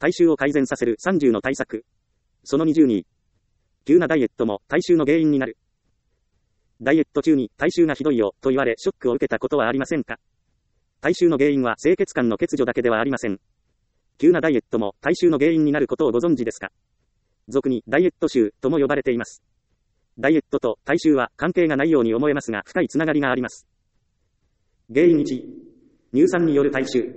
体臭を改善させる30の対策。その20に、急なダイエットも体臭の原因になる。ダイエット中に体臭がひどいよと言われショックを受けたことはありませんか？体臭の原因は清潔感の欠如だけではありません。急なダイエットも体臭の原因になることをご存知ですか？俗にダイエット臭とも呼ばれています。ダイエットと体臭は関係がないように思えますが深いつながりがあります。原因1、乳酸による体臭。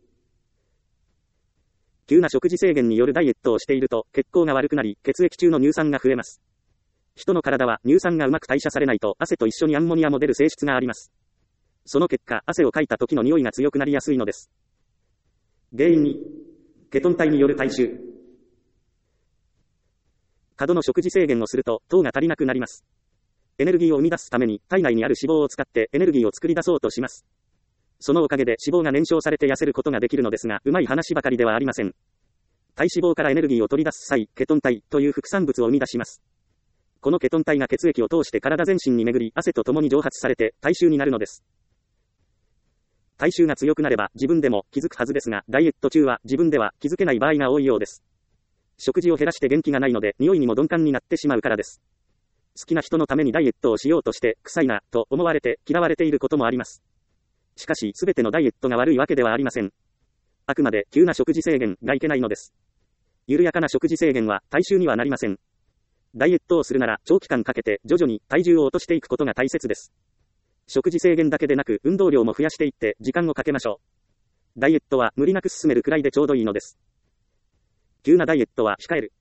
急な食事制限によるダイエットをしていると血行が悪くなり血液中の乳酸が増えます。人の体は乳酸がうまく代謝されないと汗と一緒にアンモニアも出る性質があります。その結果汗をかいた時の匂いが強くなりやすいのです。原因2、ケトン体による体臭。過度の食事制限をすると糖が足りなくなります。エネルギーを生み出すために体内にある脂肪を使ってエネルギーを作り出そうとします。そのおかげで脂肪が燃焼されて痩せることができるのですが、うまい話ばかりではありません。体脂肪からエネルギーを取り出す際、ケトン体という副産物を生み出します。このケトン体が血液を通して体全身に巡り、汗とともに蒸発されて体臭になるのです。体臭が強くなれば自分でも気づくはずですが、ダイエット中は自分では気づけない場合が多いようです。食事を減らして元気がないので、匂いにも鈍感になってしまうからです。好きな人のためにダイエットをしようとして、臭いな、と思われて嫌われていることもあります。しかし、すべてのダイエットが悪いわけではありません。あくまで急な食事制限がいけないのです。緩やかな食事制限は体臭にはなりません。ダイエットをするなら長期間かけて徐々に体重を落としていくことが大切です。食事制限だけでなく運動量も増やしていって時間をかけましょう。ダイエットは無理なく進めるくらいでちょうどいいのです。急なダイエットは控える。